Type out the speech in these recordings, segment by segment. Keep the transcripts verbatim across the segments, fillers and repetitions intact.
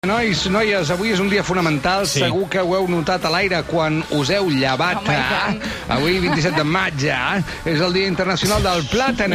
Nois, noies, avui és un dia fonamental. Sí. Segur que ho heu notat a l'aire quan us heu llevat. Oh, eh? Avui, vint-i-set de maig, eh? És el Dia Internacional del Plàtan.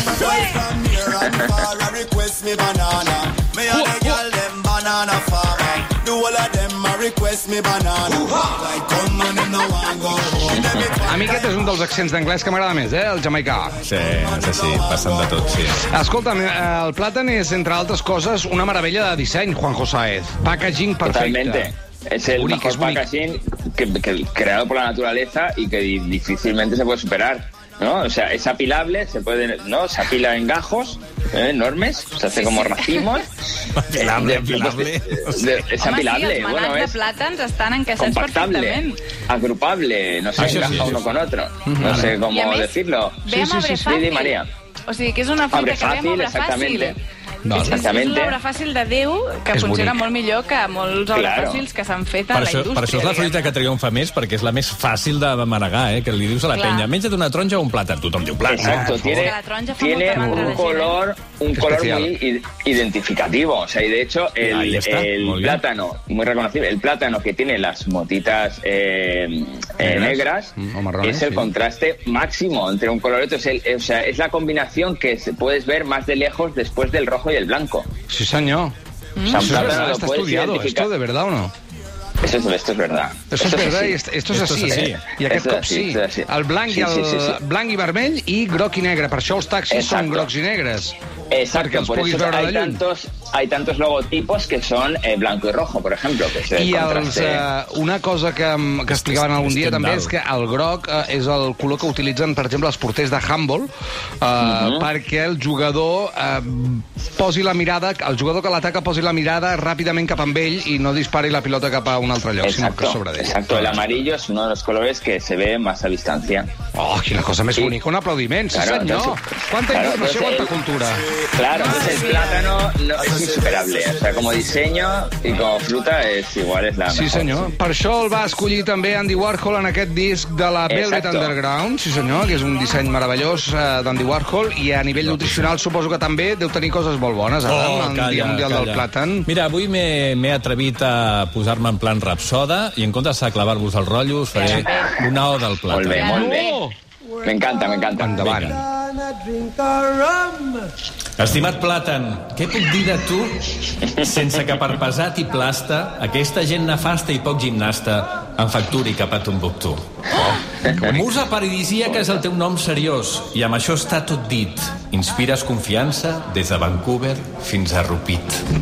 A mi aquest és un dels accents d'anglès que m'agrada més, eh? El jamaicà. Sí, és així, passant de tot, sí. Escolta'm, el plàtan és, entre altres coses, una meravella de disseny, Juanjo Sáez. Packaging perfecte. Totalmente. Es el Bonic, mejor es bonic. packaging que, que, creado por la naturaleza y que difícilmente se puede superar, ¿no? O sea, es apilable, se puede, ¿no? Se apila en gajos ¿eh? enormes, se hace como racimos. Apilable, apilable. Es apilable, Home, sí, els bueno, manats es de plàtans estan encaixats compactable, perfectament. agrupable, no sé, Ah, sí, encaja sí, sí, uno sí. con otro. No sé cómo I a més, decirlo. ve amb arbre Sí, fàcil. María. O sigui, que és una fruita Abre que ve amb fàcil, arbre exactamente. fàcil. No, és, és exactamente. un arbre fàcil de Déu que És funciona bonic. molt millor que molts arbres Claro. fàcils que s'han fet a Per la això, indústria. per això és la fruita diguem-ne. que triomfa més, perquè és la més fàcil de, de manegar, eh? Que li dius a la Clar. penya, menja't una taronja o un plàtan. Tothom diu plàtan. Exacto, eh? tiene, La taronja fa tiene molta mandra de un gent, color, un Qué color especial. muy i- identificativo. O sea, y de hecho, el, Ahí está, el muy bien. plátano, muy reconocible, el plátano que tiene las motitas eh, eh, negras, Mm, o marrones, es el sí. contraste máximo entre un color y otro. Es, el, o sea, es la combinación que se- puedes ver más de lejos después del rojo y el blanco. Sí, senyor. O sea, un Eso es plátano verdad, lo está puedes estudiado. identificar. ¿Esto de verdad o no? Eso es, esto es verdad. Esto es verdad así. i esto, esto és Esto així, és així. eh? I aquest Esto és cop així, sí. esto és així. El blanc, Sí, i el sí, sí, sí. blanc i vermell i groc i negre. Per això els taxis Exacto. són grocs i negres. Exacto, Perquè els por puguis eso veure hay de lluny. tantos, hay tantos logotipos que son eh, blanco y rojo, por ejemplo, que es el I els, contraste. eh, una cosa que, que explicaven algun dia Escandal. també és que el groc eh, és el color que utilitzen, per exemple, els porters de handball eh, Mhm. perquè el jugador eh, posi la mirada, el jugador que l'ataca posi la mirada ràpidament cap amb ell i no dispari la pilota cap a un altre lloc, sinó que Exacto, sobre d'ell. exacto. El amarillo es uno de los colores que se ve más a distancia. Oh, quina cosa més Sí. bonica. Un aplaudiment, sí Claro, senyor. entonces- Quanta claro, informació, entonces quanta el- cultura. Claro, entonces el plátano no, es insuperable. O sea, como diseño y como fruta es igual, es la Sí, mejor. senyor. Per això el va escollir també Andy Warhol en aquest disc de la Velvet Exacto. Underground, sí senyor, que és un disseny meravellós eh, d'Andy Warhol, i a nivell nutricional suposo que també deu tenir coses molt bones, ara, Oh, en el calla, Dia Mundial calla. del Plàtan. Mira, avui m'he m'he atrevit a posar-me en plan rapsoda i en comptes de clavar-vos el rotllo us faré una oda al Molt bé, plàtan. molt bé. Oh! Me encanta, me encanta. Endavant. Estimat plàtan, què puc dir de tu sense que per pesat i plasta aquesta gent nefasta i poc gimnasta em facturi cap a Tombuctú? Oh, Musa paradisíaca és el teu nom seriós i amb això està tot dit. Inspires confiança des de Vancouver fins a Rupit.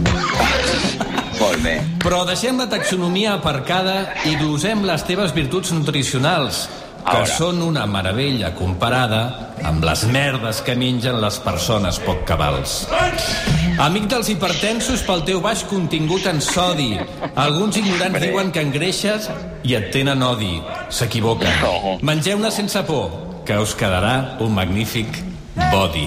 Molt bé. Però deixem la taxonomia aparcada i dosem les teves virtuts nutricionals, que Ara. són una meravella comparada amb les merdes que mengen les persones poc cabals. Amic dels hipertensos pel teu baix contingut en sodi. Alguns ignorants Hombre. diuen que engreixes i et tenen odi. S'equivoquen. No. Mengeu-ne sense por, que us quedarà un magnífic body.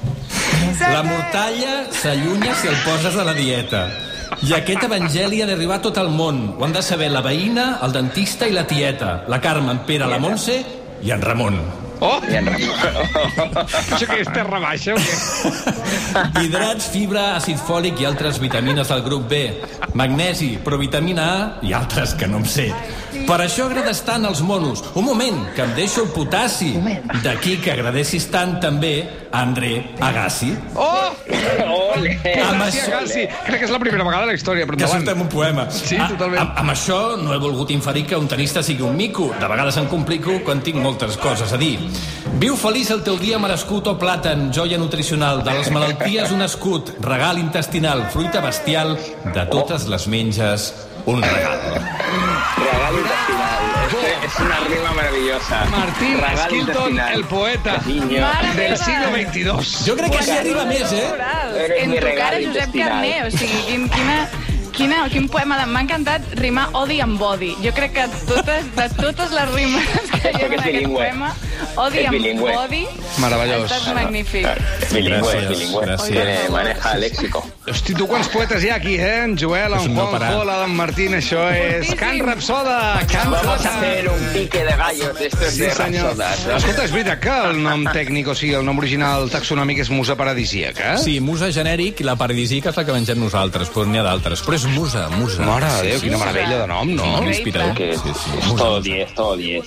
La mortalla s'allunya si el poses a la dieta. I aquest evangeli ha d'arribar a tot el món. Ho han de saber la veïna, el dentista i la tieta. La Carme, en Pere, la Montse i en Ramon. Oh! Bien, Ramon. Això que és terra baixa o què? Hidrats, fibra, àcid fòlic i altres vitamines del grup B. Magnesi, provitamina A i altres que no em sé. Per això agrades tant als monos. Un moment, que em deixo el potassi. D'aquí que agradessis tant també a André Agassi. Oh! Ole. Amb Gràcies, això- Gassi. Crec que és la primera vegada a la història, però Que endavant. sortem un poema. Sí, A- totalment. Amb, amb això no he volgut inferir que un tenista sigui un mico. De vegades em complico quan tinc moltes coses a dir. Viu feliç el teu dia merescut o plàtan, joia nutricional, de les malalties un escut, regal intestinal, fruita bestial, de totes les menges, un regal. Regal intestinal. Es, es una rima maravillosa. Martín Regal Skilton, intestinal. el poeta Cariño. Mare del meva. siglo veintidós. Jo crec que així arriba més, eh? Eres En mi tu cara, regal Josep intestinal. Carné. O sigui, quin, quina, quina, quin poema. de- M'ha encantat rimar odi amb body. Jo crec que totes, de totes les rimes que hi ha Perquè en és aquest bilingüe. poema, odi És amb bilingüe. body, Meravellós. ha estat magnífic. Es bilingüe, Gràcies, es bilingüe. gràcies. Tiene, maneja deja el léxico. Hosti, tu quants poetes hi ha aquí, eh? En Joel, en Juanjo, l'Adam Martín, això és Can Rapsoda, Can Vamos a hacer un pique de gallos de estos Sí, de senyor. rapsodas, ¿no? Escolta, és veritat que el nom tècnic, o sigui, el nom original taxonòmic és musa paradisíaca? Sí, musa genèric i la paradisíaca és la que mengem nosaltres, però n'hi ha d'altres. Però és musa, musa. Mare de Déu, quina meravella de nom, no? Molt inspirador. Que Sí, sí. es todo diez, todo diez.